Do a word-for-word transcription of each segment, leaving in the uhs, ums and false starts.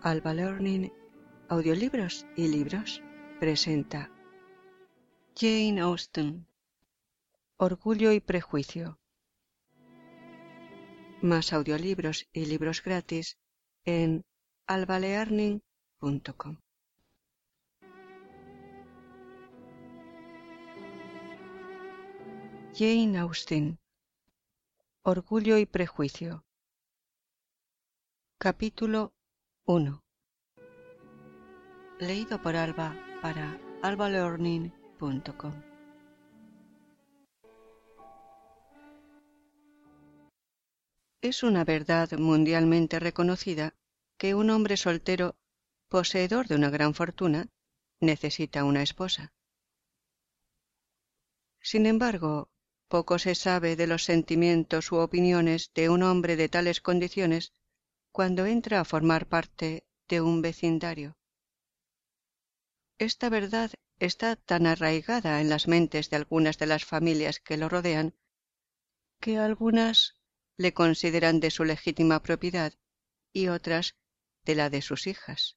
Alba Learning, Audiolibros y Libros presenta Jane Austen, Orgullo y Prejuicio. Más audiolibros y libros gratis en alba learning punto com. Jane Austen, Orgullo y Prejuicio. Capítulo uno. Leído por Alba para alba learning punto com. Es una verdad mundialmente reconocida que un hombre soltero, poseedor de una gran fortuna, necesita una esposa. Sin embargo, poco se sabe de los sentimientos u opiniones de un hombre de tales condiciones cuando entra a formar parte de un vecindario. Esta verdad está tan arraigada en las mentes de algunas de las familias que lo rodean, que algunas le consideran de su legítima propiedad y otras de la de sus hijas.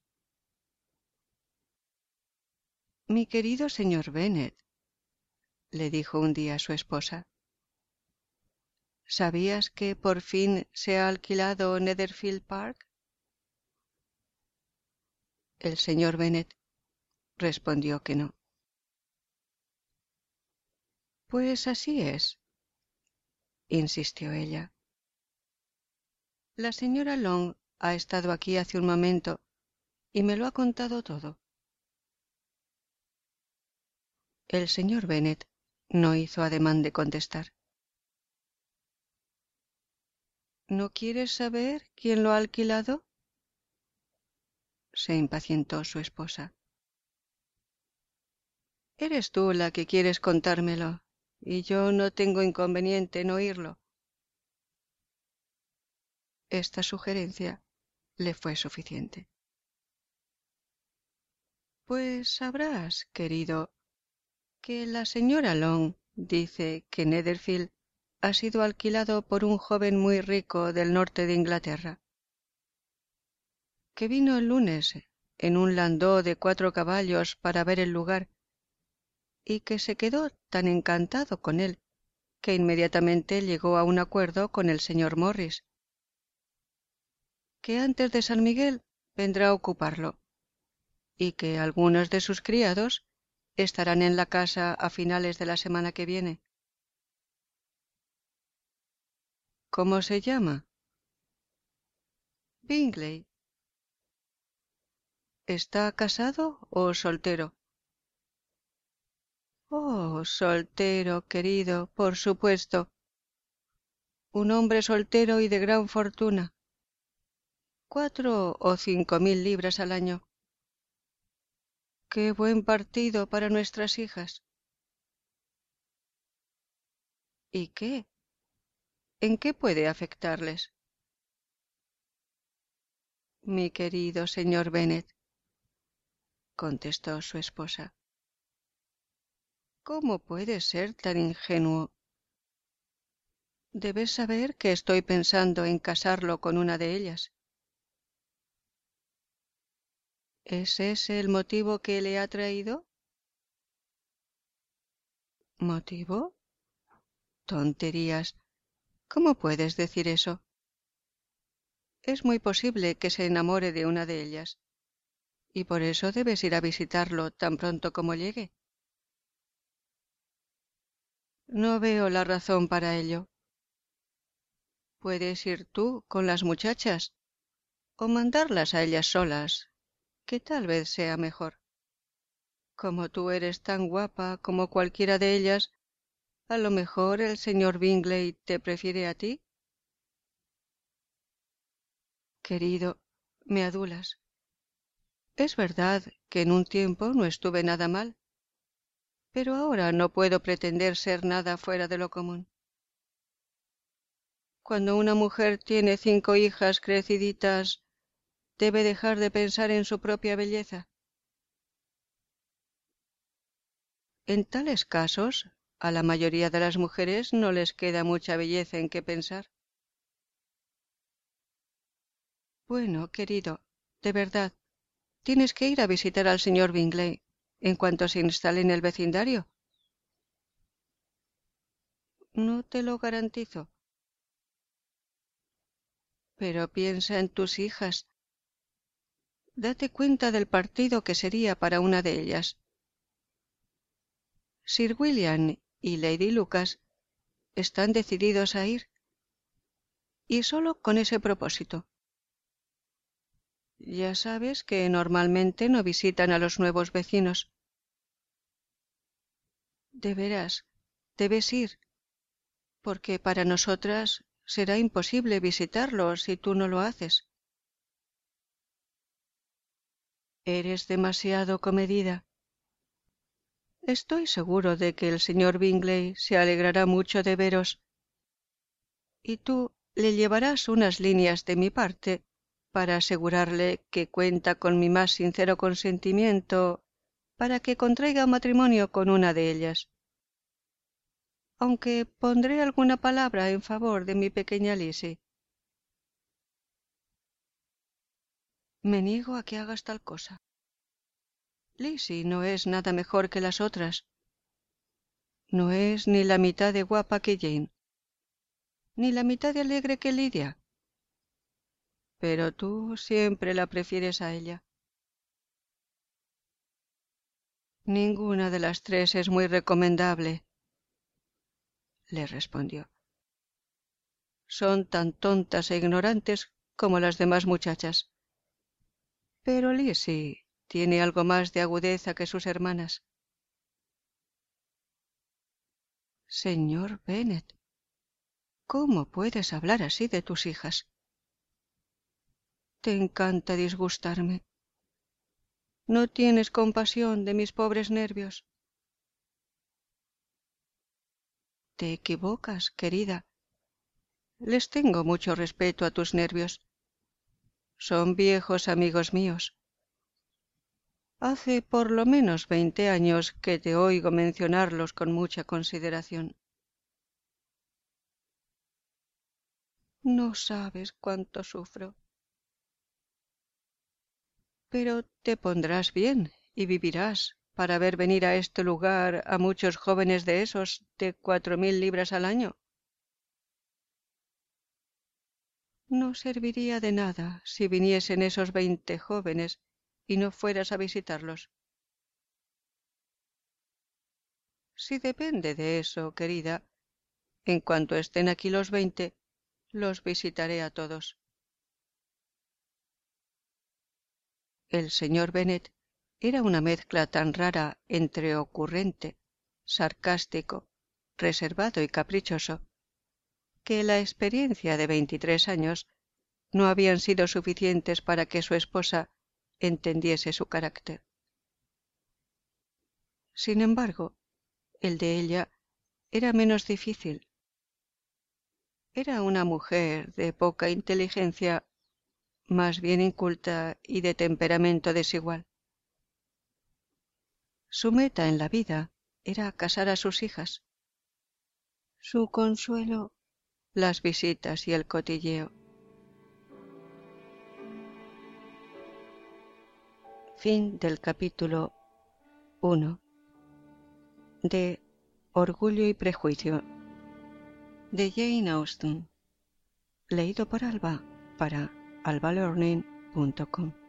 Mi querido señor Bennet, le dijo un día a su esposa, ¿sabías que por fin se ha alquilado Netherfield Park? El señor Bennet respondió que no. Pues así es, insistió ella. La señora Long ha estado aquí hace un momento y me lo ha contado todo. El señor Bennet no hizo ademán de contestar. ¿No quieres saber quién lo ha alquilado? Se impacientó su esposa. Eres tú la que quieres contármelo, y yo no tengo inconveniente en oírlo. Esta sugerencia le fue suficiente. Pues sabrás, querido, que la señora Long dice que Netherfield ha sido alquilado por un joven muy rico del norte de Inglaterra, que vino el lunes en un landó de cuatro caballos para ver el lugar, y que se quedó tan encantado con él que inmediatamente llegó a un acuerdo con el señor Morris, que antes de San Miguel vendrá a ocuparlo, y que algunos de sus criados estarán en la casa a finales de la semana que viene. ¿Cómo se llama? Bingley. ¿Está casado o soltero? Oh, soltero, querido, por supuesto. Un hombre soltero y de gran fortuna. Cuatro o cinco mil libras al año. ¡Qué buen partido para nuestras hijas! ¿Y qué? ¿En qué puede afectarles? Mi querido señor Bennet, contestó su esposa, ¿cómo puedes ser tan ingenuo? Debes saber que estoy pensando en casarlo con una de ellas. ¿Es ese el motivo que le ha traído? ¿Motivo? Tonterías. ¿Cómo puedes decir eso? Es muy posible que se enamore de una de ellas, y por eso debes ir a visitarlo tan pronto como llegue. No veo la razón para ello. Puedes ir tú con las muchachas, o mandarlas a ellas solas, que tal vez sea mejor. Como tú eres tan guapa como cualquiera de ellas, a lo mejor el señor Bingley te prefiere a ti. Querido, me adulas. Es verdad que en un tiempo no estuve nada mal, pero ahora no puedo pretender ser nada fuera de lo común. Cuando una mujer tiene cinco hijas creciditas, ¿debe dejar de pensar en su propia belleza? En tales casos, a la mayoría de las mujeres no les queda mucha belleza en qué pensar. Bueno, querido, De verdad, tienes que ir a visitar al señor Bingley en cuanto se instale en el vecindario. No te lo garantizo. Pero piensa en tus hijas. Date cuenta del partido que sería para una de ellas. Sir William y Lady Lucas están decididos a ir, y solo con ese propósito. Ya sabes que normalmente no visitan a los nuevos vecinos. De veras, debes ir, porque para nosotras será imposible visitarlos si tú no lo haces. Eres demasiado comedida. Estoy seguro de que el señor Bingley se alegrará mucho de veros, y tú le llevarás unas líneas de mi parte para asegurarle que cuenta con mi más sincero consentimiento para que contraiga matrimonio con una de ellas. Aunque pondré alguna palabra en favor de mi pequeña Lizzie. Me niego a que hagas tal cosa. Lizzie no es nada mejor que las otras. No es ni la mitad de guapa que Jane, ni la mitad de alegre que Lidia. Pero tú siempre la prefieres a ella. Ninguna de las tres es muy recomendable, le respondió. Son tan tontas e ignorantes como las demás muchachas. Pero Lizzie tiene algo más de agudeza que sus hermanas. Señor Bennet, ¿cómo puedes hablar así de tus hijas? Te encanta disgustarme. ¿No tienes compasión de mis pobres nervios? Te equivocas, querida. Les tengo mucho respeto a tus nervios. Son viejos amigos míos. Hace por lo menos veinte años que te oigo mencionarlos con mucha consideración. No sabes cuánto sufro. Pero te pondrás bien y vivirás para ver venir a este lugar a muchos jóvenes de esos de cuatro mil libras al año. No serviría de nada si viniesen esos veinte jóvenes y no fueras a visitarlos. Si depende de eso, querida, en cuanto estén aquí los veinte, los visitaré a todos. El señor Bennet era una mezcla tan rara entre ocurrente, sarcástico, reservado y caprichoso, que la experiencia de veintitrés años no habían sido suficientes para que su esposa entendiese su carácter. Sin embargo, el de ella era menos difícil. Era una mujer de poca inteligencia, más bien inculta y de temperamento desigual. Su meta en la vida era casar a sus hijas. Su consuelo, las visitas y el cotilleo. Fin del capítulo uno de Orgullo y Prejuicio, de Jane Austen, leído por Alba para alba learning punto com.